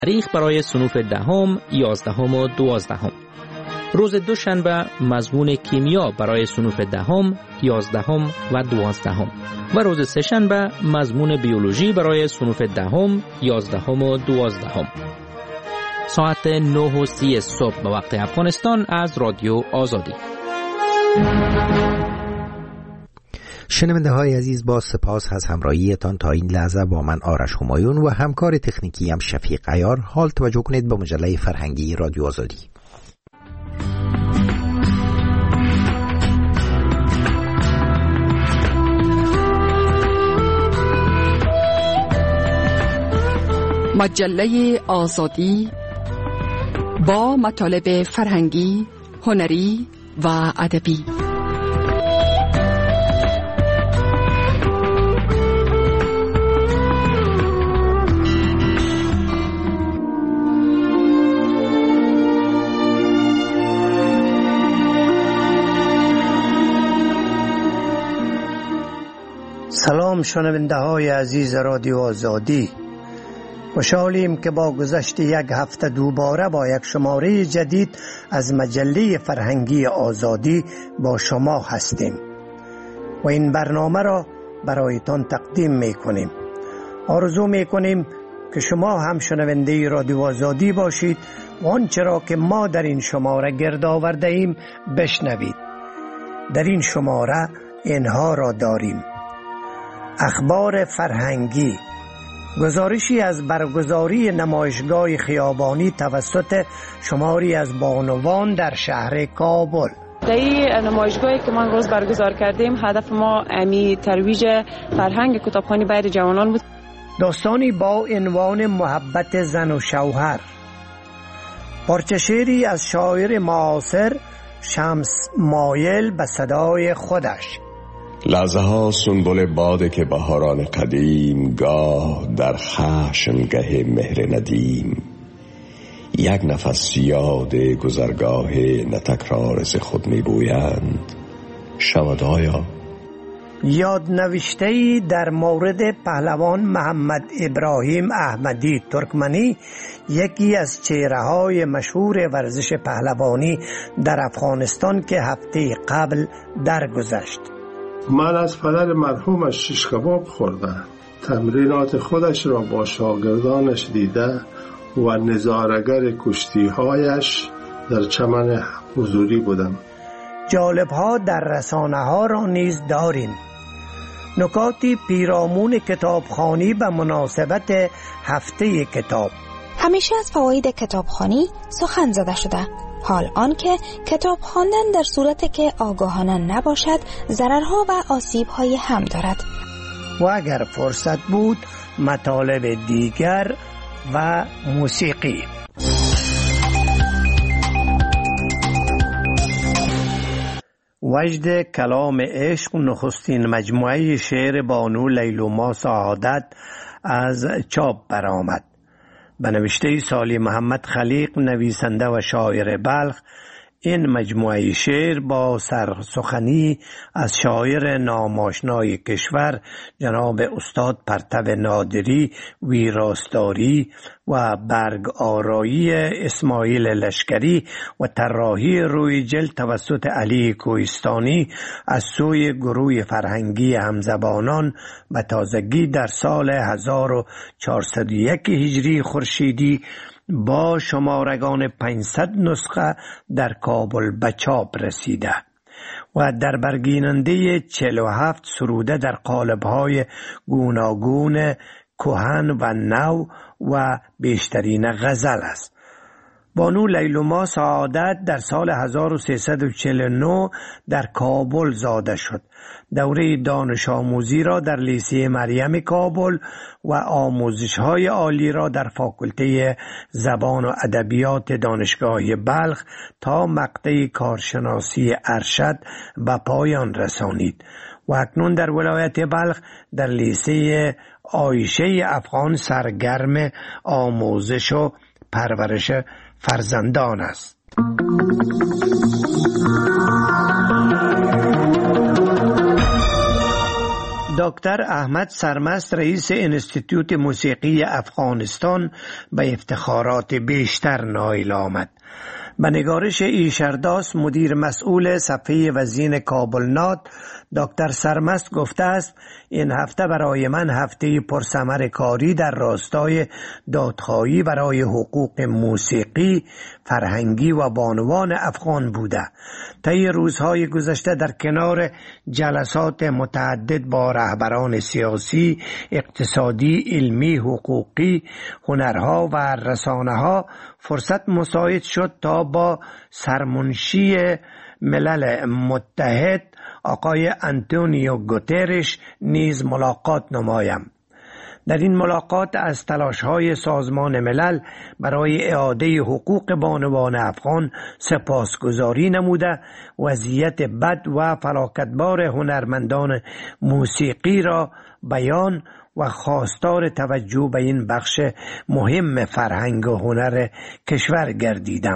تاریخ برای صنوف 10، 11 و 12. روز دوشنبه مضمون کیمیا برای صنوف 10، 11 و 12 و روز سه‌شنبه مضمون بیولوژی برای صنوف 10، 11 و 12. ساعت 9:30 صبح به وقت افغانستان از رادیو آزادی. شنونده های عزیز، با سپاس از همراهیتان تا این لحظه با من آرش همایون و همکار تکنیکی هم شفیق عیار. حال توجه کنید به مجله فرهنگی رادیو آزادی. مجله آزادی با مطالب فرهنگی، هنری و ادبی. سلام شنونده های عزیز رادیو آزادی، خوشحالیم که با گذشت یک هفته دوباره با یک شماره جدید از مجله فرهنگی آزادی با شما هستیم و این برنامه را برایتان تقدیم میکنیم. آرزو میکنیم که شما هم شنونده رادیو آزادی باشید و آنچه را که ما در این شماره گرد آورده ایم بشنوید. در این شماره اینها را داریم: اخبار فرهنگی، گزارشی از برگزاری نمایشگاه خیابانی توسط شماری از بانوان در شهر کابل. در این نمایشگاهی که ما امروز برگزار کردیم، هدف ما ترویج فرهنگ کتابخوانی بین جوانان بود. داستانی با عنوان محبت زن و شوهر، پارچه شعری از شاعر معاصر شمس مایل به صدای خودش. لحظه ها سنبل باده که بهاران قدیم، گاه در خشمگه مهر ندیم. یک نفس یاد گذرگاه نتکرار ز خود می بویند، شود آیا؟ یاد نوشته‌ای در مورد پهلوان محمد ابراهیم احمدی ترکمنی، یکی از چهره‌های مشهور ورزش پهلوانی در افغانستان که هفته قبل درگذشت. من از پدر مرحومش شیش کباب خوردم. تمرینات خودش را با شاگردانش دیده و نظاره‌گر کشتی‌هایش در چمن حضوری بودم. جالب‌ها در رسانه‌ها را نیز داریم. نکاتی پیرامون کتابخوانی به مناسبت هفته کتاب. همیشه از فواید کتابخوانی سخن زده شده. حال آنکه کتاب خواندن در صورتی که آگاهانه نباشد ضررها و آسیب‌های هم دارد. و اگر فرصت بود مطالب دیگر و موسیقی. وجد کلام عشق نخستین مجموعه شعر بانو لیلوما سعادت از چاپ برآمد. به نوشته سالی محمد خلیق، نویسنده و شاعر بلخ، این مجموعه شعر با سرسخنی از شاعر ناماشنای کشور جناب استاد پرتو نادری ویراستاری و برگ آرایی اسماعیل لشکری و طراحی روی جلد توسط علی کوهستانی از سوی گروه فرهنگی همزبانان به تازگی در سال 1401 هجری خورشیدی با شمارگان 500 نسخه در کابل به چاپ رسیده و در برگیننده 47 سروده در قالب‌های گوناگون کهن و نو و بیشترین غزل است. بانو لیلوما سعادت در سال 1349 در کابل زاده شد. دوره دانش آموزی را در لیسه مریم کابل و آموزش‌های عالی را در فاکولته زبان و ادبیات دانشگاه بلخ تا مقطع کارشناسی ارشد به پایان رسانید و اکنون در ولایت بلخ در لیسه عایشه افغان سرگرم آموزش و پرورش فرزندان است. دکتر احمد سرمست رئیس انستیتوت موسیقی افغانستان به افتخارات بیشتر نائل آمد. به نگارش ایشرداس مدیر مسئول صفحه وزین کابل نات، دکتر سرمست گفته است این هفته برای من هفته پرثمر کاری در راستای دادخواهی برای حقوق موسیقی، فرهنگی و بانوان افغان بوده. طی روزهای گذشته در کنار جلسات متعدد با رهبران سیاسی، اقتصادی، علمی، حقوقی، هنرها و رسانه‌ها فرصت مساعد شد تا با سرمنشی ملل متحد آقای آنتونیو گوترش نیز ملاقات نمایم. در این ملاقات از تلاش‌های سازمان ملل برای اعاده حقوق بانوان افغان سپاسگزاری نموده، وضعیت بد و فلاکتبار هنرمندان موسیقی را بیان و خواستار توجه به این بخش مهم فرهنگ و هنر کشور گردیدم.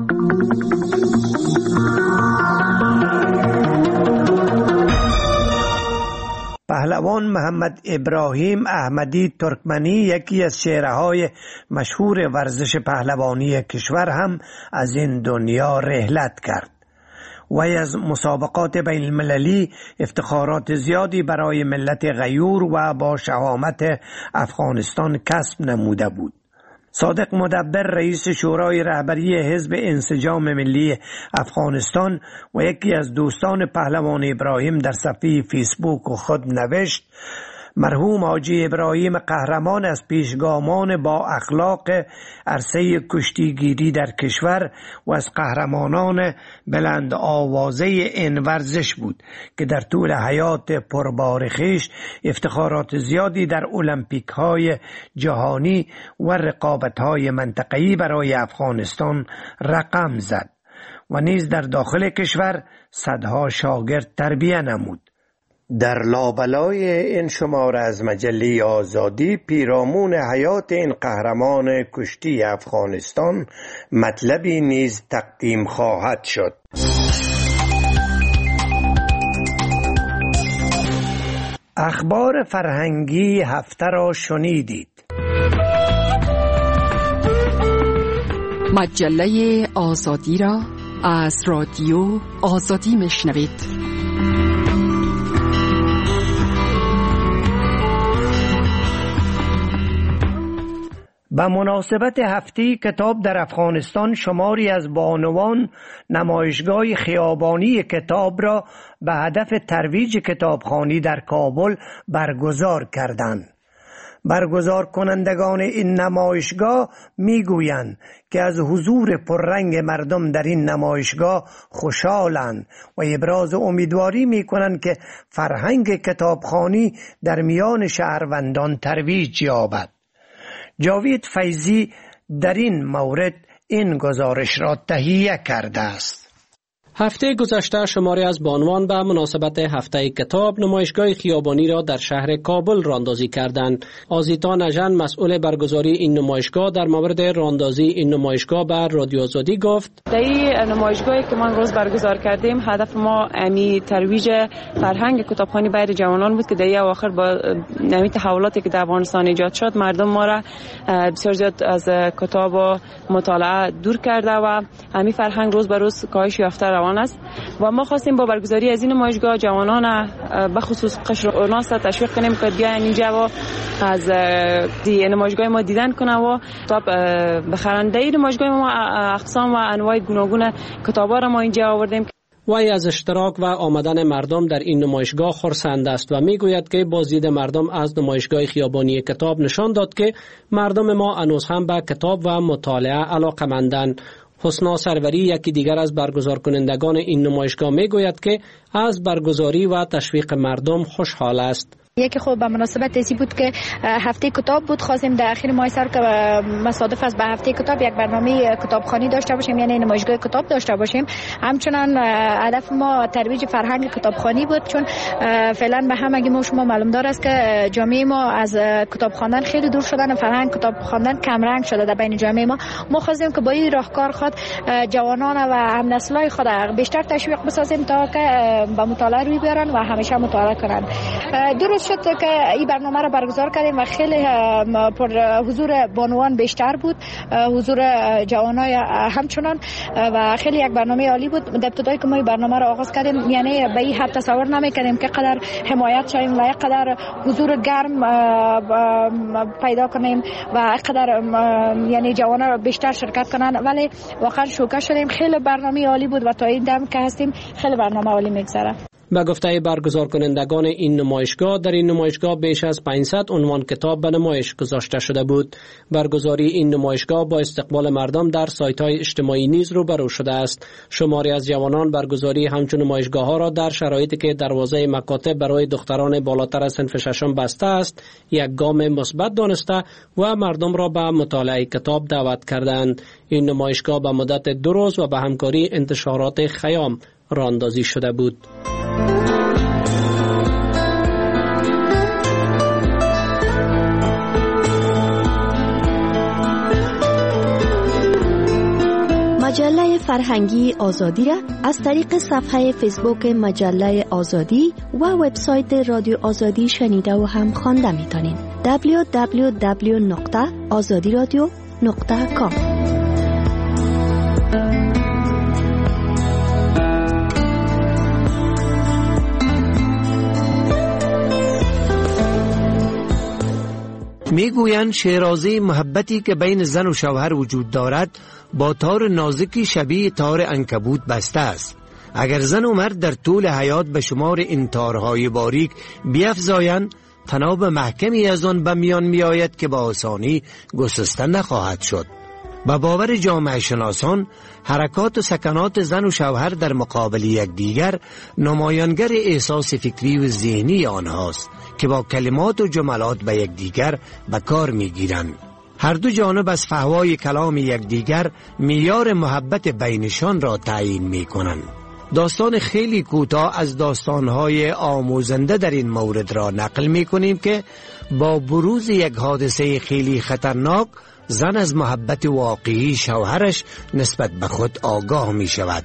پهلوان محمد ابراهیم احمدی ترکمنی، یکی از چهره‌های مشهور ورزش پهلوانی کشور، هم از این دنیا رحلت کرد. وی از مسابقات بین المللی افتخارات زیادی برای ملت غیور و با شهامت افغانستان کسب نموده بود. صادق مدبر رئیس شورای رهبری حزب انسجام ملی افغانستان و یکی از دوستان پهلوان ابراهیم در صفحه فیسبوک خود نوشت: مرحوم حاجی ابراهیم قهرمان از پیشگامان با اخلاق عرصه کشتیگیری در کشور و از قهرمانان بلند آوازه این ورزش بود که در طول حیات پربار خویش افتخارات زیادی در المپیک های جهانی و رقابت های منطقه‌ای برای افغانستان رقم زد و نیز در داخل کشور صدها شاگرد تربیت نمود. در لابلای این شماره از مجله آزادی پیرامون حیات این قهرمان کشتی افغانستان مطلبی نیز تقدیم خواهد شد. اخبار فرهنگی هفته را شنیدید. مجله آزادی را از رادیو آزادی میشنوید. به مناسبت هفته کتاب در افغانستان شماری از بانوان نمایشگاه خیابانی کتاب را به هدف ترویج کتابخوانی در کابل برگزار کردند. برگزار کنندگان این نمایشگاه میگویند که از حضور پررنگ مردم در این نمایشگاه خوشحالند و ابراز امیدواری میکنند که فرهنگ کتابخوانی در میان شهروندان ترویج یابد. جاوید فیضی در این مورد این گزارش را تهیه کرده است. هفته گذشته شماری از بانوان به مناسبت هفته کتاب نمایشگاه خیابانی را در شهر کابل راندازی کردند. آزیتا نژن مسئول برگزاری این نمایشگاه در مورد راندازی این نمایشگاه به رادیو آزادی گفت: در این نمایشگاهی که من روز برگزار کردیم هدف ما ترویج فرهنگ کتابخوانی بین جوانان بود که در این اواخر با نمی تحولاتی که در افغانستان ایجاد شد مردم ما را بسیار زیاد از کتاب و مطالعه دور کرده و همین فرهنگ روز به روز کاهش یافته روان است و ما خواستیم با برگزاری از این نمایشگاه جوانان به خصوص قشر اوناس را تشویق کنیم که بیاین اینجا و از نمایشگاه ما دیدن کنن و کتاب بخرن. در این نمایشگاه ما اقسام و انواع گوناگون کتابا را ما اینجا آوردیم. وی از اشتراک و آمدن مردم در این نمایشگاه خرسند است و میگوید که بازدید مردم از نمایشگاه خیابانی کتاب نشان داد که مردم ما هنوز هم به کتاب و مطالعه علاقه‌مندند. حسنا سروری یکی دیگر از برگزار کنندگان این نمایشگاه میگوید که از برگزاری و تشویق مردم خوشحال است. یکی خب به مناسبت ایسی بود که هفته کتاب بود، خواستیم در اخیر ماه سر که مصادف است به هفته کتاب یک برنامه کتابخوانی داشته باشیم، یعنی نمایشگاه کتاب داشته باشیم. همچنان هدف ما ترویج فرهنگ کتابخوانی بود، چون فعلا به همگی ما شما معلوم دار است که جامعه ما از کتاب خواندن خیلی دور شدن و فرهنگ کتاب خواندن کم رنگ شده در بین جامعه ما. ما خواستیم که با این راهکار خود جوانان و هم نسل‌های خود بیشتر تشویق بسازیم تا که به مطالعه روی بیارن و همیشه مطالعه کنند. درست شد که این برنامه را برگزار کردیم و خیلی پر حضور بانوان بیشتر بود، حضور جوانای همچنان و خیلی یک برنامه عالی بود. در ابتدایی که ما این برنامه را آغاز کردیم یعنی به این حد تصور نمی‌کردیم که قدر حمایت شویم و قدر حضور گرم پیدا کنیم و قدر یعنی جوانا را بیشتر شرکت کنن، ولی واقعا شوکه شدیم. خیلی برنامه عالی بود و تا این دم که هستیم خیلی برنامه عالی میگذره. به گفته برگزار کنندگان این نمایشگاه، در این نمایشگاه بیش از 500 عنوان کتاب به نمایش گذاشته شده بود. برگزاری این نمایشگاه با استقبال مردم در سایت‌های اجتماعی نیز روبرو شده است. شماری از جوانان برگزاری همچون نمایشگاه‌ها را در شرایطی که دروازه مکاتب برای دختران بالاتر از صنف ششم بسته است، یک گام مثبت دانسته و مردم را به مطالعه کتاب دعوت کردند. این نمایشگاه به مدت 2 روز و به همکاری انتشارات خیام راه‌اندازی شده بود. مجله فرهنگی آزادی را از طریق صفحه فیسبوک مجله آزادی و وبسایت رادیو آزادی شنیده و هم خوانده می‌تونین. www.azadiradio.com. میگویند شیرازه محبتی که بین زن و شوهر وجود دارد با تار نازکی شبیه تار عنکبوت بسته است. اگر زن و مرد در طول حیات به شمار این تارهای باریک بیفزایند، تناب محکمی از آن به میان میآید که با آسانی گسسته نخواهد شد. به باور جامعه شناسان، حرکات و سکنات زن و شوهر در مقابل یکدیگر نمایانگر احساس فکری و ذهنی آنهاست که با کلمات و جملات به یکدیگر به کار میگیرند. هر دو جانب از فحوای کلام یکدیگر معیار محبت بینشان را تعیین میکنند. داستان خیلی کوتاه از داستانهای آموزنده در این مورد را نقل میکنیم که با بروز یک حادثه خیلی خطرناک، زن از محبت واقعی شوهرش نسبت به خود آگاه می شود.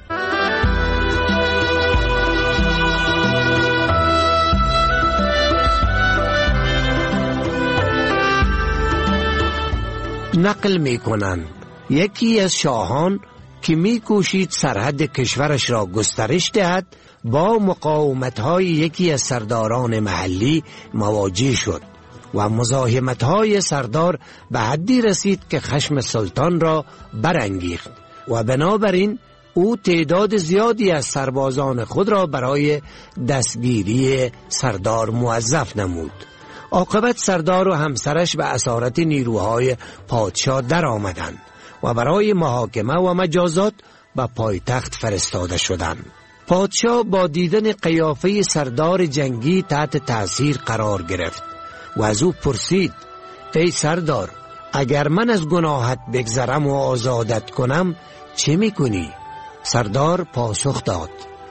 نقل می کنند یکی از شاهان که می کوشید سرحد کشورش را گسترش دهد، با مقاومت‌های یکی از سرداران محلی مواجه شد و مزاحمت‌های سردار به حدی رسید که خشم سلطان را برانگیخت و بنابراین او تعداد زیادی از سربازان خود را برای دستگیری سردار موظف نمود. عاقبت سردار و همسرش به اسارت نیروهای پادشاه در آمدند و برای محاکمه و مجازات به پایتخت فرستاده شدند. پادشاه با دیدن قیافه سردار جنگی تحت تأثیر قرار گرفت و از او پرسید: ای سردار، اگر من از گناهت بگذرم و آزادت کنم چه میکنی؟ سردار پاسخ داد: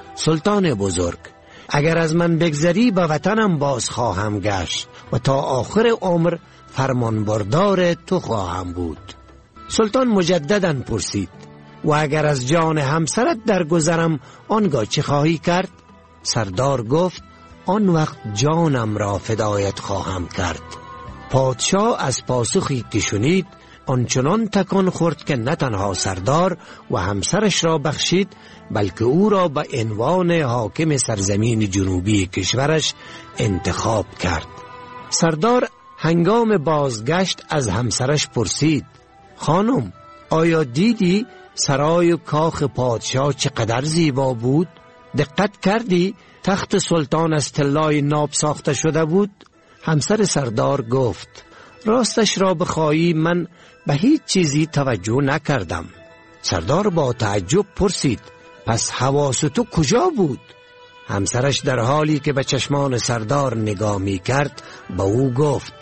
سلطان بزرگ، اگر از من بگذری به وطنم باز خواهم گشت و تا آخر عمر فرمانبردار تو خواهم بود. سلطان مجدداً پرسید: و اگر از جان همسرت درگذرم آنگاه چه خواهی کرد؟ سردار گفت: آن وقت جانم را فدایت خواهم کرد. پادشاه از پاسخی که شنید آنچنان تکان خورد که نه تنها سردار و همسرش را بخشید، بلکه او را به عنوان حاکم سرزمین جنوبی کشورش انتخاب کرد. سردار هنگام بازگشت از همسرش پرسید: خانم، آیا دیدی سرای و کاخ پادشاه چقدر زیبا بود؟ دقت کردی تخت سلطان از طلای ناب ساخته شده بود؟ همسر سردار گفت: راستش را بخواهی من به هیچ چیزی توجه نکردم. سردار با تعجب پرسید: پس حواس تو کجا بود؟ همسرش در حالی که به چشمان سردار نگاه می کرد به او گفت: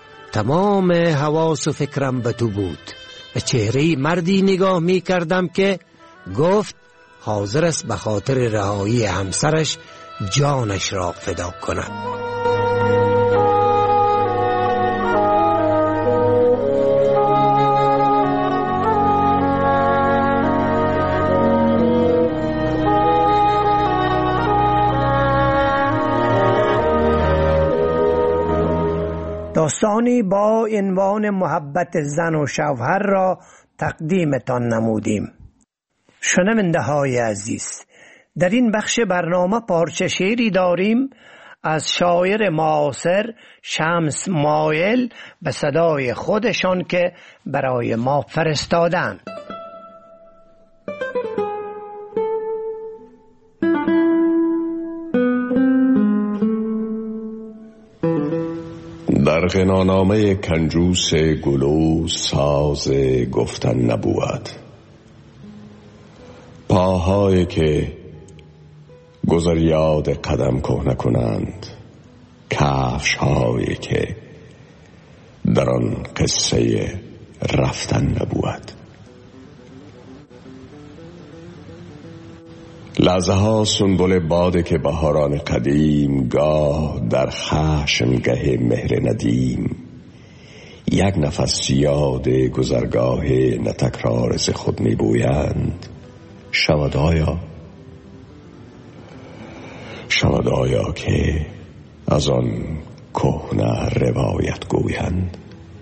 تمام حواس و فکرم به تو بود. به چهره مردی نگاه می کردم که گفت حاضر است به خاطر رهایی همسرش جانش را فدا کند. داستانی با عنوان محبت زن و شوهر را تقدیمتان نمودیم. شنونده های عزیز، در این بخش برنامه پارچه شعری داریم از شاعر معاصر شمس مایل به صدای خودشان که برای ما فرستادند. در غنانامه کنجوس گلو ساز گفتن نبود، پاهایی که گذر یاد قدم کهنه کنند، کفش هایی که در آن قصه رفتن نبود. لحظه ها سنبل باده که بهاران قدیم گاه در خشمگه مهر ندیم، یک نفس یاد گذرگاه نتکرار ز خود می بویند. شود آیا که از آن کهنه روایت گویند.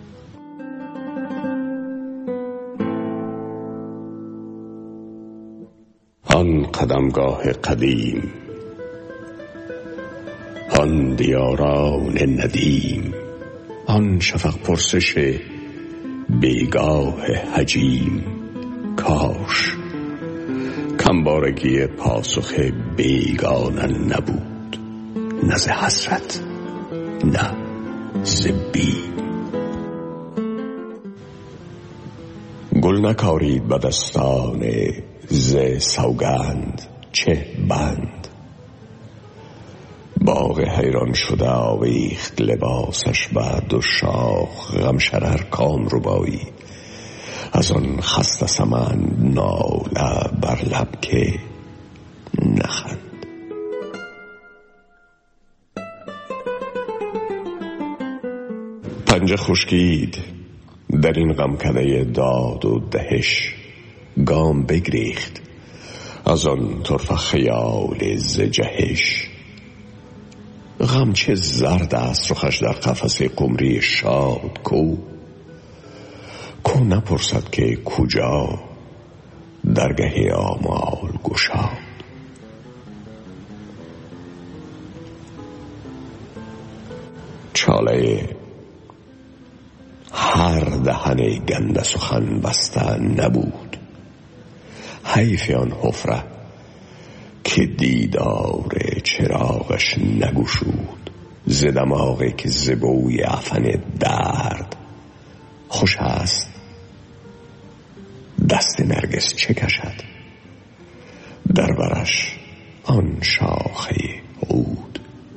آن قدمگاه قدیم، آن دیاران ندیم، آن شفق پرسش بیگاه حجیم. کاش کمبارگی پاسخ بیگانه نبود، نه ز حسرت نه ز بیم. گل نکارید به دستان ز سوگند چه بند، باغ حیران شده آویخت لباسش به دو شاخ. غم شرر کام ربایی از آن خسته سمن ناله بر لب که نخند. پنجه خشکید در این غمکده داد و دهش، گام بگریخت از آن طرف خیال ز جهش. غم چه زرد است رخش در قفس قمری شاد، کو نپرسد که کجا درگه آمال گشاد. چاله هر دهن گنده سخن بسته نبود، حیف آن حفره که دیدار چراغش نگشود. ز دماغی که ز بوی عفن درد خوش است، دست نرگس چه کشد در برش آن شاخه عود.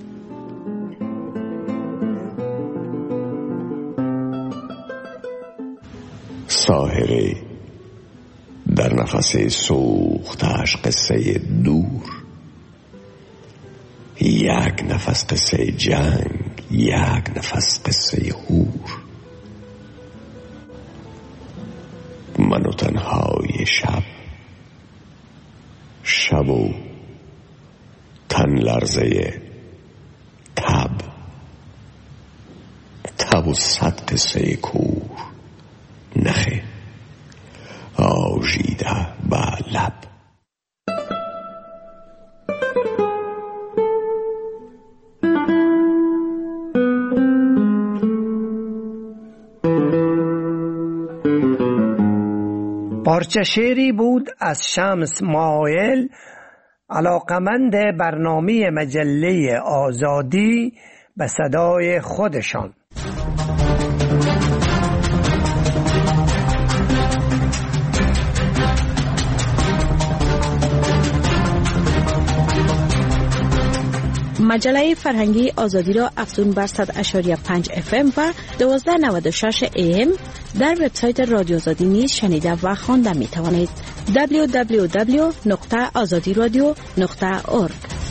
ساحره در نفس سوختش قصه دور، یک نفس قصه جنگ، یک نفس قصه هور. من و تنهای شب و تن لرزه تب و صد قصه کور. نخه آژیده به لب. پارچه شعری بود از شمس مایل، علاقمند برنامه مجله آزادی به صدای خودشان. مجله فرهنگی آزادی را افزون بر 100.5 FM و 1296 AM در وبسایت رادیو آزادی نیز شنیده و خوانده می توانید. www.azadiradio.org.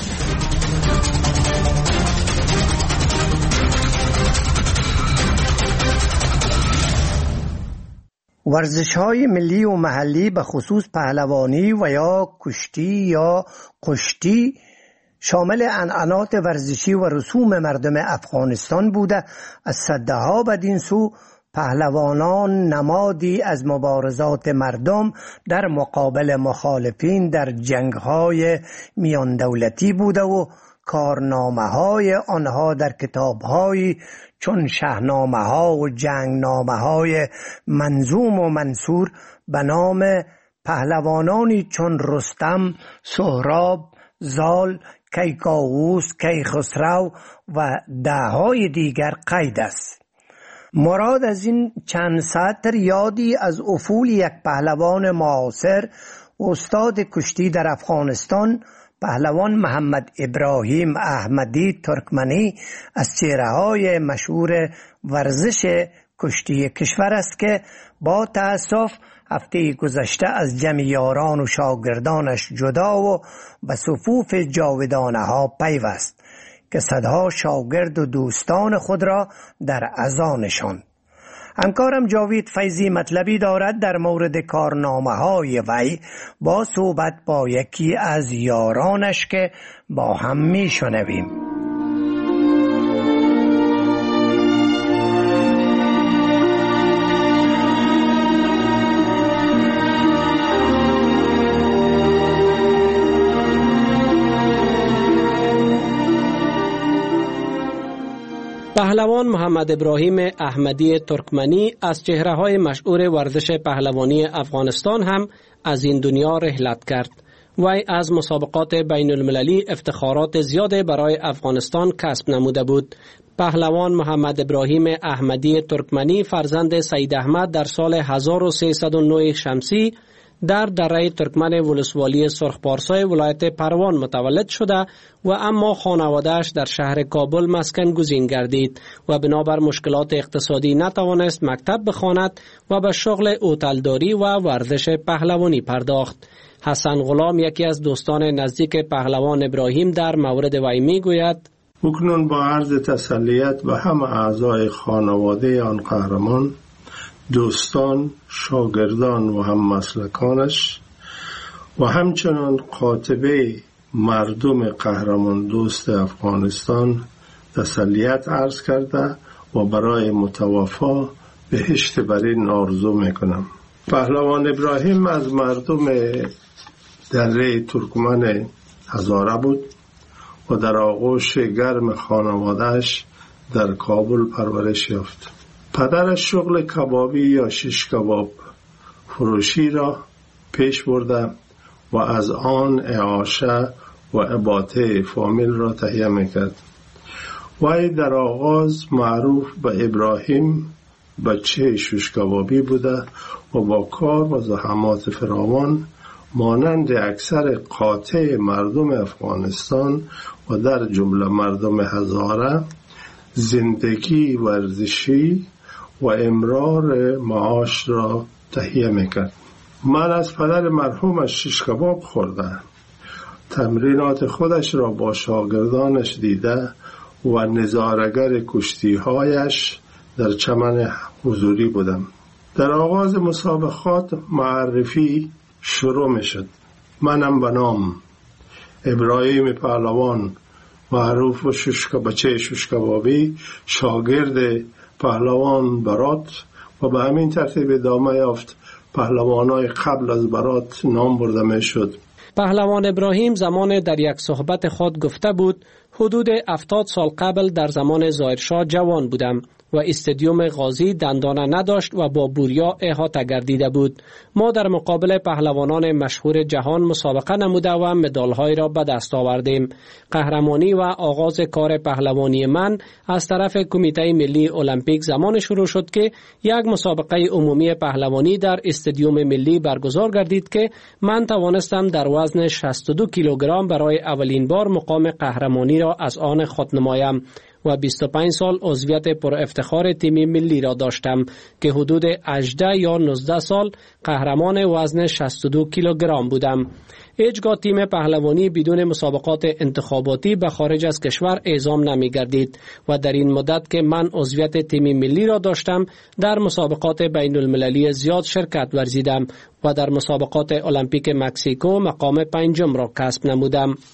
ورزش‌های ملی و محلی به خصوص پهلوانی و یا کشتی یا قشتی شامل عنعنات ورزشی و رسوم مردم افغانستان بوده. از صدها بدین سو پهلوانان نمادی از مبارزات مردم در مقابل مخالفین در جنگ‌های میان دولتی بوده و کارنامه‌های آنها در کتاب‌های چون شاهنامه‌ها و جنگنامه‌های منظوم و منثور به نام پهلوانانی چون رستم، سهراب، زال، کیکاووس، کیخسرو و ده‌های دیگر قید است. مراد از این چند سطر یادی از افول یک پهلوان معاصر، استاد کشتی در افغانستان، پهلوان محمد ابراهیم احمدی ترکمنی از چهره‌های مشهور ورزش کشتی کشور است که با تأسف هفته گذشته از جمع یاران و شاگردانش جدا و به صفوف جاودانه ها پیوست که صدها شاگرد و دوستان خود را در عزا نشاند. همکارم جاوید فیضی مطلبی دارد در مورد کارنامه های وی با صحبت با یکی از یارانش که با هم می شنویم. پهلوان محمد ابراهیم احمدی ترکمنی از چهره‌های مشهور ورزش پهلوانی افغانستان هم از این دنیا رحلت کرد. وی از مسابقات بین المللی افتخارات زیاد برای افغانستان کسب نموده بود. پهلوان محمد ابراهیم احمدی ترکمنی فرزند سید احمد در سال 1309 شمسی در دره ترکمن ولسوالی سرخپارسای ولایت پروان متولد شده و اما خانواده‌اش در شهر کابل مسکن گزین گردید و بنابر مشکلات اقتصادی نتوانست مکتب بخواند و به شغل هتلداری و ورزش پهلوانی پرداخت. حسن غلام یکی از دوستان نزدیک پهلوان ابراهیم در مورد وی میگوید: اکنون با عرض تسلیت به همه اعضای خانواده آن قهرمان، دوستان، شاگردان و هم مسلکانش و همچنان قاطبه مردم قهرمان دوست افغانستان تسلیت عرض کرده و برای متوفا بهشت برین آرزو میکنم. پهلوان ابراهیم از مردم دره ترکمن هزاره بود و در آغوش گرم خانوادهش در کابل پرورش یافت. پدرش شغل کبابی یا شش کباب فروشی را پیش برده و از آن اعاشه و اباطه فامیل را تهیه میکرد. وی در آغاز معروف به ابراهیم بچه شش کبابی بوده و با کار و زحمات فراوان مانند اکثر قاطع مردم افغانستان و در جمله مردم هزاره زندگی ورزشی و امرار معاش را تهیه میکرد. من از پدر مرحومش شش کباب خورده، تمرینات خودش را با شاگردانش دیده و نظاره‌گر کشتی‌هایش در چمن حضوری بودم. در آغاز مسابقات معرفی شروع میشد. منم به نام ابراهیم پهلوان، معروف و بچه شش کبابی، شاگرد پهلوان برات و به همین ترتیب ادامه یافت. پهلوانای قبل از برات نام برده می شد. پهلوان ابراهیم زمان در یک صحبت خود گفته بود: حدود 70 سال قبل در زمان ظاهرشاه جوان بودم و استادیوم غازی دندانه نداشت و با بوریا احاطه گردیده بود. ما در مقابل پهلوانان مشهور جهان مسابقه نموده و مدال‌های را به دست آوردیم. قهرمانی و آغاز کار پهلوانی من از طرف کمیته ملی المپیک زمان شروع شد که یک مسابقه عمومی پهلوانی در استادیوم ملی برگزار گردید که من توانستم در وزن 62 کیلوگرم برای اولین بار مقام قهرمانی را از آن خود نمایم و 25 سال عضویت پر افتخار تیم ملی را داشتم که حدود 18 یا 19 سال قهرمان وزن 62 کیلوگرم بودم. هیچگاه تیم پهلوانی بدون مسابقات انتخاباتی به خارج از کشور اعزام نمی گردید و در این مدت که من عضویت تیم ملی را داشتم در مسابقات بین المللی زیاد شرکت ورزیدم و در مسابقات المپیک مکزیکو مقام 5 را کسب نمودم.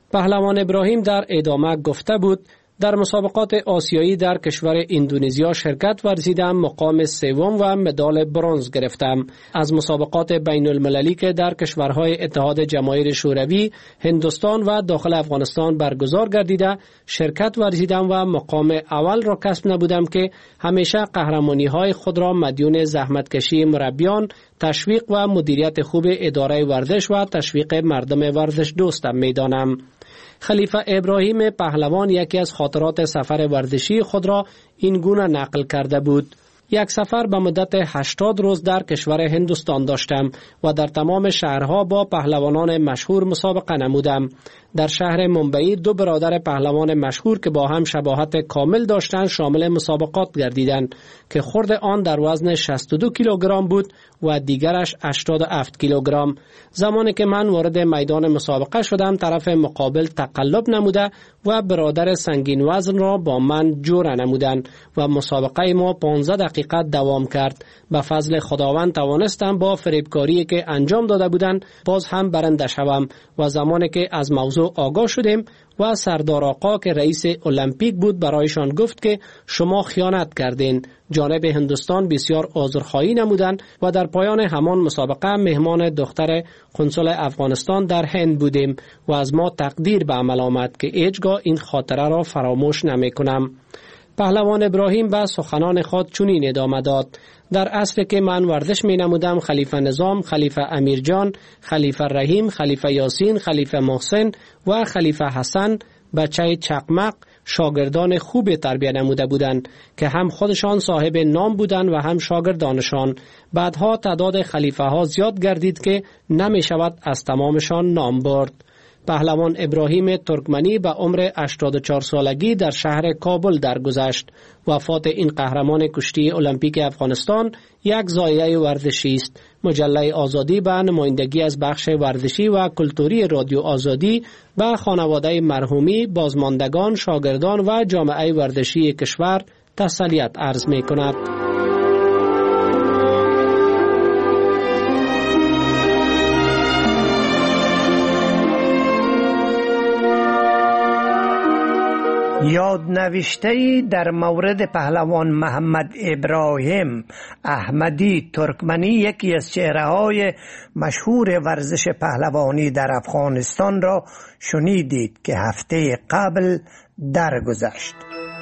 پهلوان ابراهیم در ادامه گفته بود در مسابقات آسیایی در کشور اندونزیا شرکت ورزیدم، مقام سوم و مدال برنز گرفتم. از مسابقات بین المللی که در کشورهای اتحاد جماهیر شوروی، هندوستان و داخل افغانستان برگزار گردیده شرکت ورزیدم و مقام اول را کسب نبودم که همیشه قهرمانی های خود را مدیون زحمتکشی مربیان، تشویق و مدیریت خوب اداره ورزش و تشویق مردم ورزش دوستم میدانم. خلیفه ابراهیم پهلوان یکی از خاطرات سفر ورزشی خود را این گونه نقل کرده بود: یک سفر به مدت 80 روز در کشور هندوستان داشتم و در تمام شهرها با پهلوانان مشهور مسابقه نمودم. در شهر ممبئی 2 برادر پهلوان مشهور که با هم شباهت کامل داشتند شامل مسابقات گردیدند که خرد آن در وزن 62 کیلوگرم بود و دیگرش 87 کیلوگرم. زمانی که من وارد میدان مسابقه شدم طرف مقابل تقلب نموده و برادر سنگین وزن را با من جوره نمودند و مسابقه ما 15 دقیقه دوام کرد. به فضل خداوند توانستم با فریبکاری که انجام داده بودند باز هم برنده شوم و زمانی که از موضوع آگاه شدیم و سردار آقا که رئیس المپیک بود برایشان گفت که شما خیانت کردین. جانب هندوستان بسیار عذرخواهی نمودند و در پایان همان مسابقه مهمان دختر قنصل افغانستان در هند بودیم و از ما تقدیر به عمل آمد که هیچگاه این خاطره را فراموش نمی کنم. پهلوان ابراهیم به سخنان خود چنین ادامه داد: در اصل که من ورزش می نمودم خلیفه نظام، خلیفه امیرجان، خلیفه رحیم، خلیفه یاسین، خلیفه محسن و خلیفه حسن بچه چقمق شاگردان خوب تربیت نموده بودند که هم خودشان صاحب نام بودند و هم شاگردانشان. بعدها تعداد خلیفه ها زیاد گردید که نمی شود از تمامشان نام برد. پهلوان ابراهیم ترکمنی به عمر 84 سالگی در شهر کابل درگذشت. وفات این قهرمان کشتی المپیک افغانستان یک ضایعه ورزشی است. مجله آزادی به نمایندگی از بخش ورزشی و کلتوری رادیو آزادی به خانواده مرحومی، بازماندگان، شاگردان و جامعه ورزشی کشور تسلیت عرض می کند. یادنوشته‌ای در مورد پهلوان محمد ابراهیم احمدی ترکمنی، یکی از چهره‌های مشهور ورزش پهلوانی در افغانستان را شنیدید که هفته قبل درگذشت.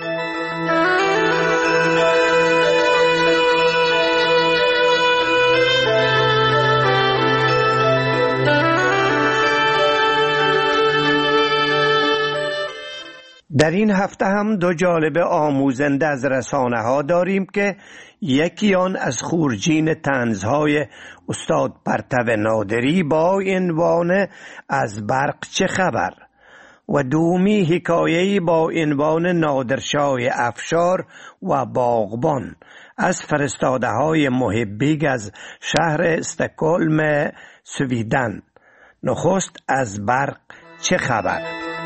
در این هفته هم 2 جالب آموزنده از رسانه ها داریم که یکی آن از خورجین طنزهای استاد پرتو نادری با عنوان از برق چه خبر و دومی حکایه‌ای با عنوان نادرشاه افشار و باغبان از فرستاده های محبیگ از شهر استکهلم سویدن. نخست از برق چه خبر.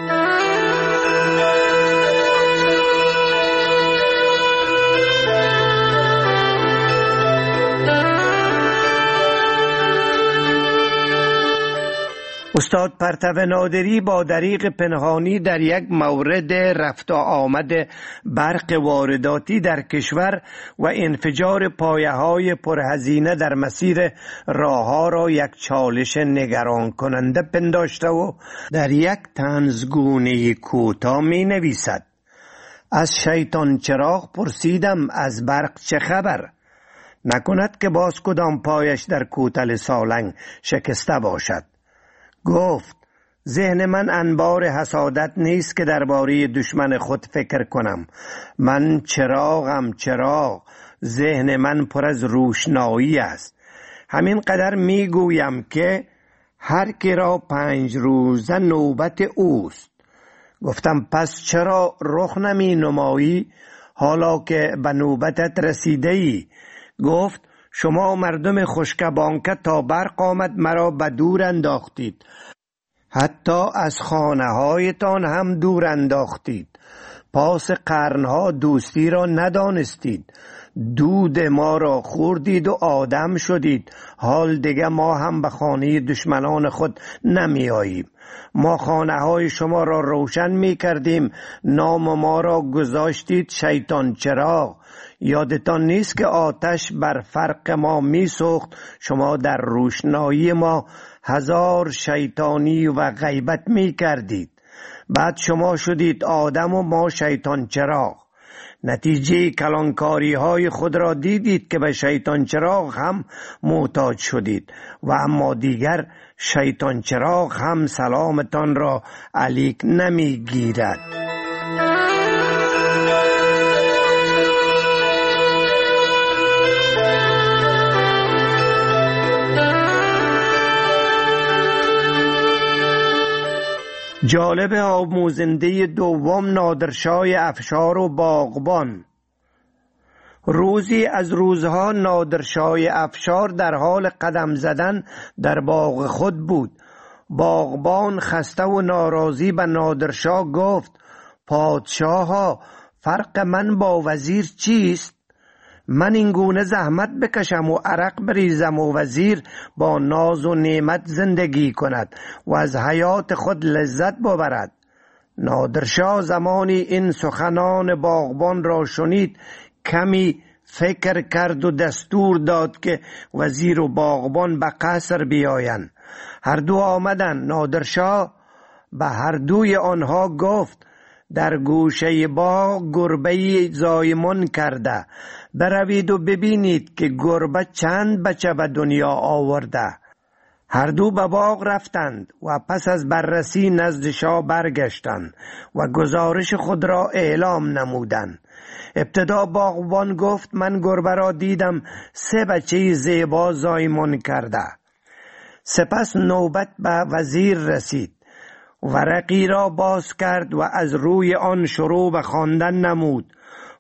استاد پرتو نادری با دریغ پنهانی در یک مورد رفت و آمد برق وارداتی در کشور و انفجار پایه‌های پرهزینه در مسیر راه‌ها را یک چالش نگران کننده پنداشته و در یک طنزگونه کوتاه می نویسد: از شیطان چراغ پرسیدم از برق چه خبر، نکند که باز کدام پایش در کوتل سالنگ شکسته باشد. گفت ذهن من انبار حسادت نیست که درباره دشمن خود فکر کنم. من چراغم، چراغ. ذهن من پر از روشنایی است. همین قدر می گویم که هر کی را 5 روزه نوبت اوست. گفتم پس چرا رخ نمی نمایی حالا که به نوبتت رسیده ای؟ گفت شما مردم خشکبانکه تا برق آمد مرا به دور انداختید، حتی از خانه هایتان هم دور انداختید. پاس قرنها دوستی را ندانستید. دود ما را خوردید و آدم شدید. حال دیگه ما هم به خانه دشمنان خود نمی آییم. ما خانه های شما را روشن می کردیم، نام ما را گذاشتید شیطان چراغ. یادتان نیست که آتش بر فرق ما می سوخت، شما در روشنایی ما هزار شیطانی و غیبت می کردید. بعد شما شدید آدم و ما شیطان چراغ. نتیجه کلانکاری های خود را دیدید که به شیطان چراغ هم محتاج شدید و اما دیگر شیطان چراغ هم سلامتان را علیک نمی گیرد. جالب آموزنده دوم نادرشاه افشار و باغبان. روزی از روزها نادرشاه افشار در حال قدم زدن در باغ خود بود. باغبان خسته و ناراضی به نادرشاه گفت: پادشاها، فرق من با وزیر چیست؟ من این گونه زحمت بکشم و عرق بریزم و وزیر با ناز و نعمت زندگی کند و از حیات خود لذت ببرد. نادرشاه زمانی این سخنان باغبان را شنید، کمی فکر کرد و دستور داد که وزیر و باغبان به قصر بیایند. هر دو آمدند. نادرشاه به هر دوی آنها گفت: در گوشه باغ گربه زایمان کرده، بروید و ببینید که گربه چند بچه به دنیا آورده. هر دو به باغ رفتند و پس از بررسی نزد شاه برگشتند و گزارش خود را اعلام نمودند. ابتدا باغبان گفت: من گربه را دیدم 3 بچه زیبا زایمان کرده. سپس نوبت به وزیر رسید. ورقی را باز کرد و از روی آن شروع به خواندن نمود: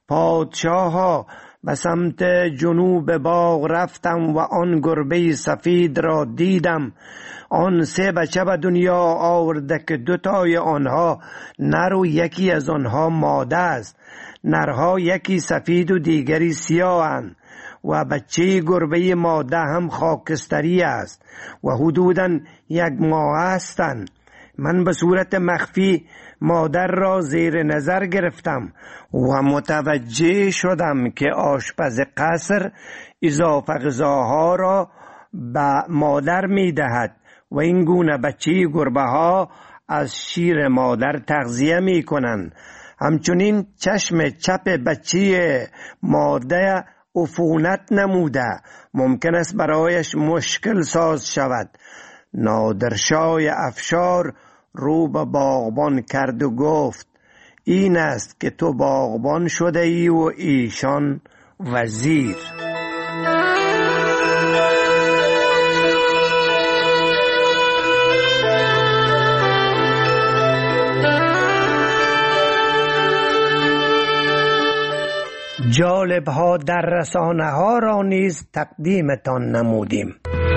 پادشاها، به سمت جنوب باغ رفتم و آن گربه سفید را دیدم. آن 3 بچه به دنیا آورده که 2 تای آنها نر و یکی از آنها ماده است. نرها یکی سفید و دیگری سیاهند و بچه گربه ماده هم خاکستری است و حدوداً 1 ماه هستند. من به صورت مخفی مادر را زیر نظر گرفتم و متوجه شدم که آشپز قصر اضافه غذاها را به مادر می دهد و این گونه بچه گربه ها از شیر مادر تغذیه می کنند. همچنین چشم چپ بچه ماده عفونت نموده، ممکن است برایش مشکل ساز شود. نادرشاه افشار رو به باغبان کرد و گفت: این است که تو باغبان شده ای و ایشان وزیر. جالب ها در رسانه ها را نیز تقدیمتان نمودیم.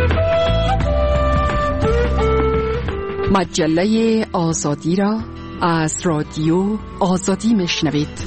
مجله آزادی را از رادیو آزادی میشنوید.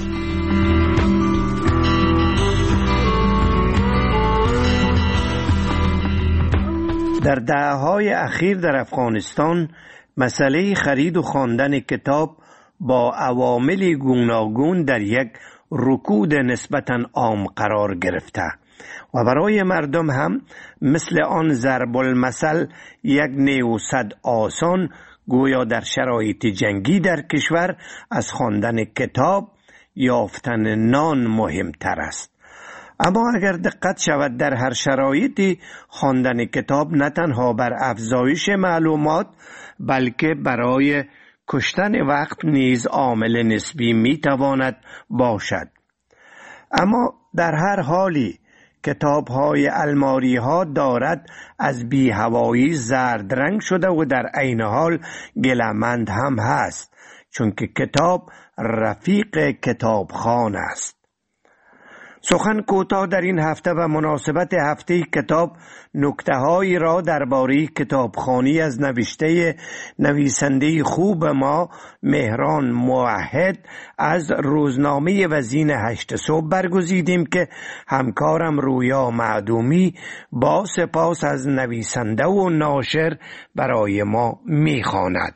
در دهه‌های اخیر در افغانستان مسئله خرید و خواندن کتاب با عوامل گوناگون در یک رکود نسبتاً عام قرار گرفته و برای مردم هم مثل آن ضرب المثل یک نیوصد آسان گویا در شرایط جنگی در کشور از خواندن کتاب یافتن نان مهمتر است. اما اگر دقت شود در هر شرایطی خواندن کتاب نه تنها بر افزایش معلومات بلکه برای کشتن وقت نیز عامل نسبی میتواند باشد. اما در هر حالی کتاب‌های الماری‌ها دارد از بی‌هوایی زرد رنگ شده و در عین حال گلمند هم هست، چون که کتاب رفیق کتابخوان است. سخن کوتاه در این هفته و مناسبت هفته کتاب نکته‌هایی را درباره کتابخوانی از نوشته نویسنده خوب ما مهران موحد از روزنامه وزین 8 صبح برگزیدیم که همکارم رویا معدومی با سپاس از نویسنده و ناشر برای ما می‌خواند.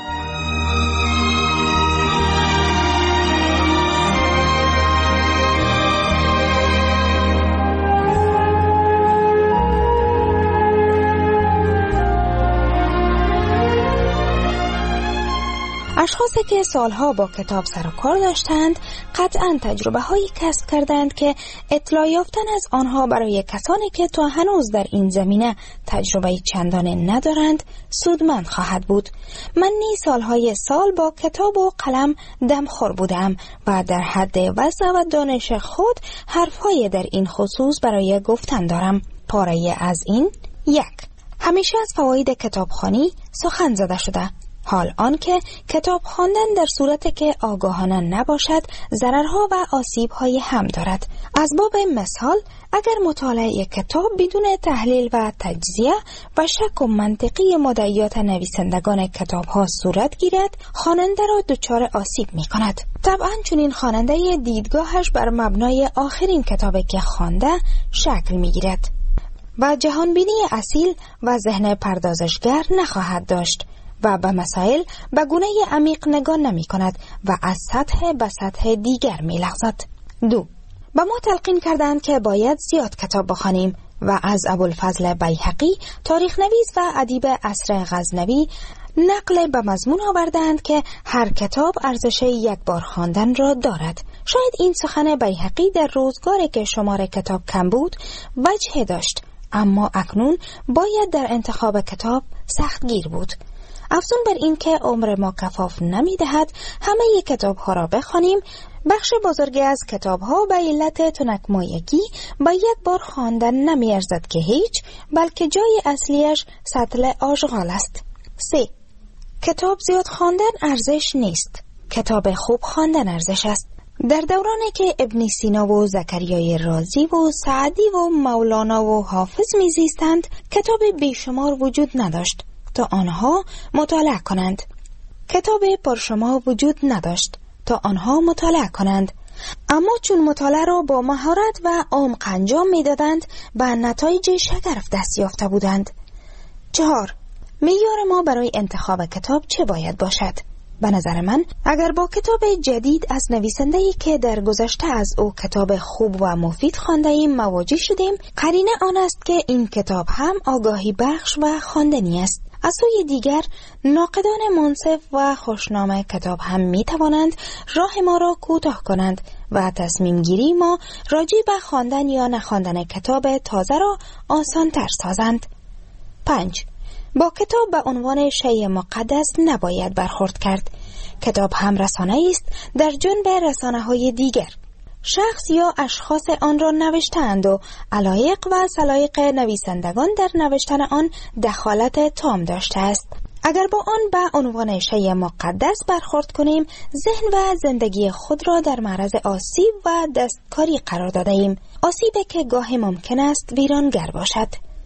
اشخاصی که سالها با کتاب سر و کار داشتند قطعاً تجربه هایی کسب کردند که اطلاع یافتن از آنها برای کسانی که تا هنوز در این زمینه تجربه چندانه ندارند سودمند خواهد بود. من سالهای سال با کتاب و قلم دمخور بودم و در حد وسع و دانش خود حرفهای در این خصوص برای گفتن دارم. پاره از این: 1. همیشه از فواید کتابخوانی سخن زده شده. حال آنکه کتاب خواندن در صورتی که آگاهانه نباشد ضررها و آسیب‌های هم دارد. از باب مثال، اگر مطالعه کتاب بدون تحلیل و تجزیه و شک و منطقی مدعیات نویسندگان کتاب‌ها صورت گیرد، خواننده را دچار آسیب می‌کند. طبعاً چنین خواننده دیدگاهش بر مبنای آخرین کتابی که خوانده شکل می‌گیرد و جهانبینی اصیل و ذهن پردازشگر نخواهد داشت و به مسائل به گونه عمیق نگاه نمی کند و از سطح به سطح دیگر می لغزد. 2. به ما تلقین کردند که باید زیاد کتاب بخوانیم و از ابوالفضل بیهقی تاریخ نویس و ادیب عصر غزنوی نقل به مضمون آوردند که هر کتاب ارزش یک بار خواندن را دارد. شاید این سخن بیهقی در روزگاری که شمار کتاب کم بود وجه داشت، اما اکنون باید در انتخاب کتاب سختگیر بود. افزون بر این که عمر ما کفاف نمی دهد همه ی کتاب ها را بخوانیم، بخش بزرگی از کتاب ها به علت تنکمایگی با یک بار خواندن نمی ارزد که هیچ، بلکه جای اصلیش سطل آشغال است. 3. کتاب زیاد خواندن ارزش نیست. کتاب خوب خواندن ارزش است. در دورانی که ابن سینا و زکریای رازی و سعدی و مولانا و حافظ میزیستند، کتاب بیشمار وجود نداشت تا آنها مطالعه کنند. کتاب پرشما وجود نداشت تا آنها مطالعه کنند. اما چون مطالعه را با مهارت و عمق انجام میدادند، به نتایج شگرف دست یافته بودند. 4. معیار ما برای انتخاب کتاب چه باید باشد؟ به نظر من اگر با کتاب جدید از نویسنده‌ای که در گذشته از او کتاب خوب و مفید خوانده ایم مواجه شدیم، قرینه آن است که این کتاب هم آگاهی بخش و خواندنی است. از سوی دیگر ناقدان منصف و خوشنام کتاب هم می توانند راه ما را کوتاه کنند و تصمیم گیری ما راجع به خواندن یا نخواندن کتاب تازه را آسان تر سازند. 5. با کتاب به عنوان شیء مقدس نباید برخورد کرد. کتاب هم رسانه است در جنب رسانه‌های دیگر. شخص یا اشخاص آن را نوشتند و علایق و سلایق نویسندگان در نوشتن آن دخالت تام داشته است. اگر با آن به عنوان شیء مقدس برخورد کنیم، ذهن و زندگی خود را در معرض آسیب و دستکاری قرار داده ایم. آسیبی که گاهی ممکن است ویرانگر باشد.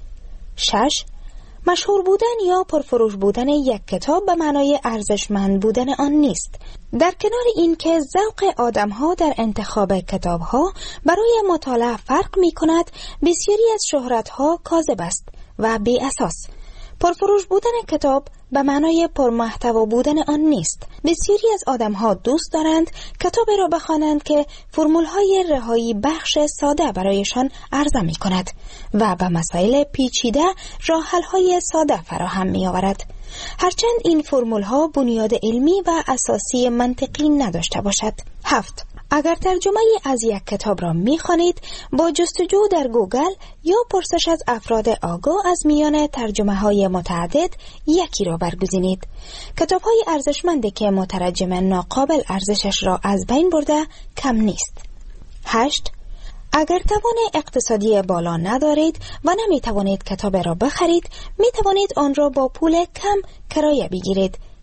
6. مشهور بودن یا پرفروش بودن یک کتاب به معنای ارزشمند بودن آن نیست. در کنار این که ذوق آدم‌ها در انتخاب کتاب‌ها برای مطالعه فرق می‌کند، بسیاری از شهرت‌ها کاذب است و بی اساس. پرفروش بودن کتاب به معنای پرمحتوا بودن آن نیست. بسیاری از آدم‌ها دوست دارند کتابی را بخوانند که فرمول‌های رهایی بخش ساده برایشان عرضه می‌کند و به مسائل پیچیده راه‌حل‌های ساده فراهم می‌آورد، هرچند این فرمول‌ها بنیاد علمی و اساسی منطقی نداشته باشد. 7. اگر ترجمه از یک کتاب را می‌خوانید، با جستجو در گوگل یا پرسش از افراد آگاه از میان ترجمه‌های متعدد یکی را برگزینید. کتاب‌های ارزشمندی که مترجم ناقابل ارزشش را از بین برده کم نیست. 8. اگر توان اقتصادی بالا ندارید و نمی‌توانید کتاب را بخرید، می‌توانید آن را با پول کم کرایه بگیرید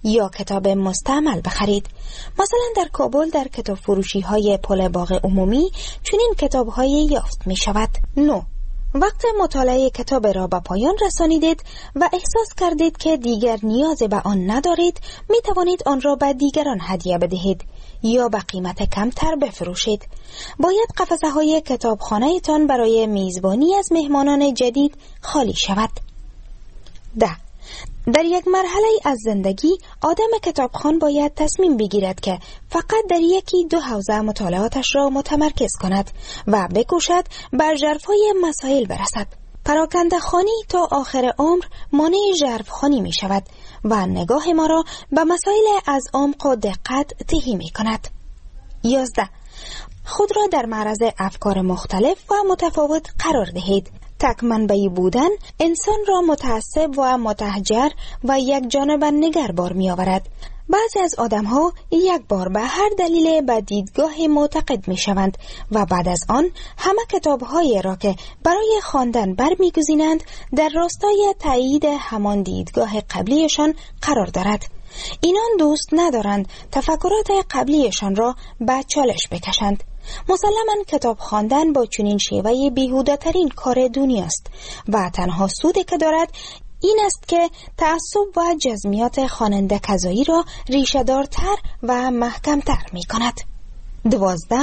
یا کتاب مستعمل بخرید. مثلا در کابل در کتاب فروشی های پل باغ عمومی چنین کتاب های یافت می شود. 9. وقت مطالعه کتاب را به پایان رسانیدید و احساس کردید که دیگر نیاز به آن ندارید، می توانید آن را به دیگران هدیه بدهید یا به قیمت کمتر بفروشید. باید قفسه های کتابخانه تان برای میزبانی از مهمانان جدید خالی شود. 10. در یک مرحله از زندگی آدم کتابخوان باید تصمیم بگیرد که فقط در یکی دو حوزه مطالعاتش را متمرکز کند و بکوشد بر ژرفای مسائل برسد. پراکنده خوانی تا آخر عمر مانع ژرف خوانی می شود و نگاه ما را به مسائل از عمق و دقت تهی می کند. 11. خود را در معرض افکار مختلف و متفاوت قرار دهید. تک منبعی بودن انسان را متعصب و متحجر و یک جانبه نگربار می آورد. بعضی از آدم ها یک بار به هر دلیل به دیدگاه معتقد می شوند و بعد از آن همه کتاب هایی را که برای خواندن برمی گزینند در راستای تایید همان دیدگاه قبلیشان قرار دارد. اینان دوست ندارند تفکرات قبلیشان را به چالش بکشند. مسلماً کتاب خواندن با چنین شیوه بیهوده ترین کار دنیاست و تنها سودی که دارد این است که تعصب و جزمیات خواننده کذایی را ریشه دارتر و محکمتر می کند. 12.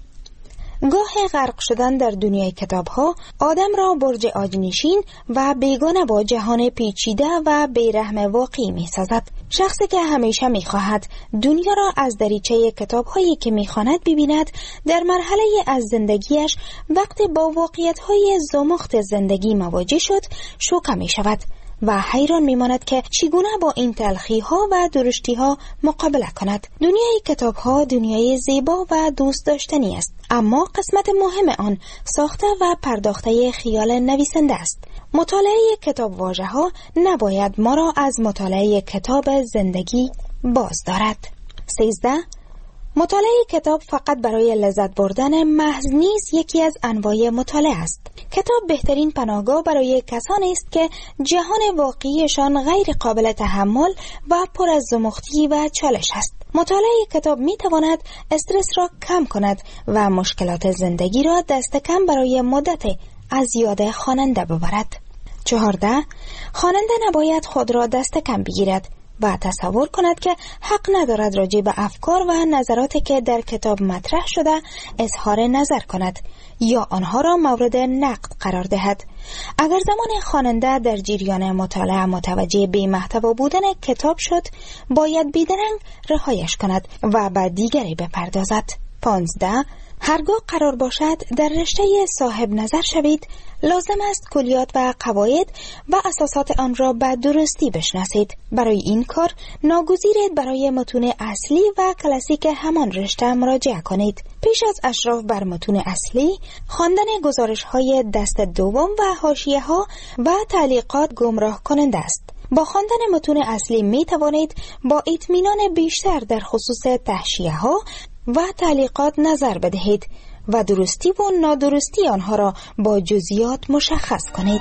گاه غرق شدن در دنیای کتاب ها آدم را برج آجنشین و بیگانه با جهان پیچیده و بیرحم واقعی می سازد. شخصی که همیشه می خواهد دنیا را از دریچه کتاب هایی که می خواند ببیند در مرحله از زندگیش وقتی با واقعیت های زمخت زندگی مواجه شد شوکه می شود و حیران میماند که چگونه با این تلخی ها و درشتی ها مقابله کند. دنیای کتاب ها دنیای زیبا و دوست داشتنی است، اما قسمت مهم آن ساخته و پرداخته خیال نویسنده است. مطالعه کتاب واژه ها نباید ما را از مطالعه کتاب زندگی باز دارد. 13. مطالعه کتاب فقط برای لذت بردن محض نیست، یکی از انواع مطالعه است. کتاب بهترین پناهگاه برای کسانی است که جهان واقعیشان غیر قابل تحمل و پر از زمختی و چالش است. مطالعه کتاب می تواند استرس را کم کند و مشکلات زندگی را دست کم برای مدت از یاد خواننده ببرد. 14. خواننده نباید خود را دست کم بگیرد و تصور کند که حق ندارد راجع به افکار و نظراتی که در کتاب مطرح شده اظهار نظر کند یا آنها را مورد نقد قرار دهد. اگر زمان خواننده در جریان مطالعه متوجه به محتوا بودن کتاب شد، باید بیدرنگ رهایش کند و به دیگری بپردازد. 15. هرگاه قرار باشد در رشته صاحب نظر شوید، لازم است کلیات و قواعد و اساسات آن را به درستی بشناسید. برای این کار ناگزیرید برای متون اصلی و کلاسیک همان رشته مراجعه کنید. پیش از اشراف بر متون اصلی، خواندن گزارش‌های دست دوم و حاشیه‌ها و تعلیقات گمراه کننده است. با خواندن متون اصلی می توانید با اطمینان بیشتر در خصوص تحشیه‌ها و تعلیقات نظر بدهید و درستی و نادرستی آنها را با جزئیات مشخص کنید.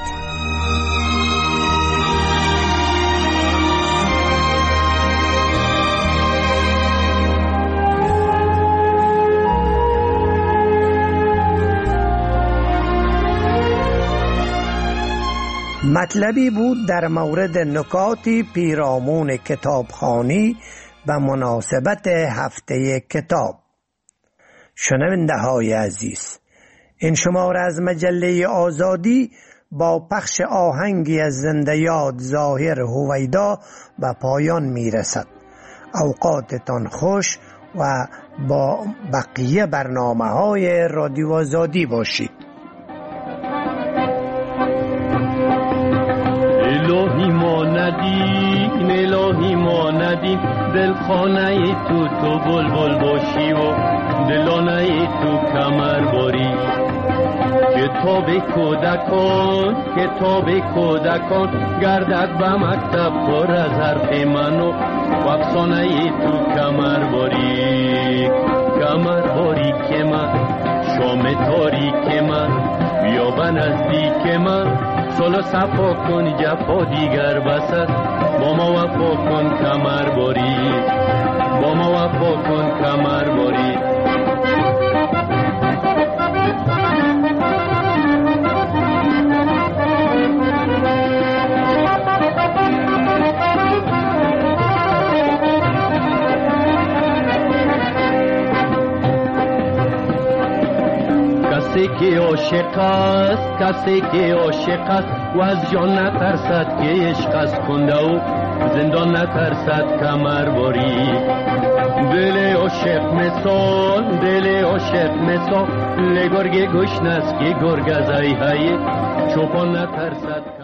مطلبی بود در مورد نکاتی پیرامون کتابخوانی و مناسبت هفته کتاب. شنونده های عزیز، این شماره از مجله آزادی با پخش آهنگی از زنده یاد ظاهر هویدا به پایان می رسد. اوقاتتان خوش و با بقیه برنامه های رادیو آزادی باشید. الهی ما ندیم، الهی ما ندیم، دلخانه تو بلبل باشی و دلانه تو کمر باری. کتاب کودکان گردد به مکتب پر از حرف منو و افسانه تو کمر باری که من شام تاریک من بیا به نزدیک من صلح صفا کن جفا دیگر بسد با ما وفا کن کمر باری با ما وفا کن کمر باری کسی که عاشق است کسی که عاشق است و از جان نترسد که عشق است کنده و زندان نترسد کمر باری دل عاشق مثال دل عاشق مثال لگرگ گوشن است که گرگ از ای های چوپان نترسد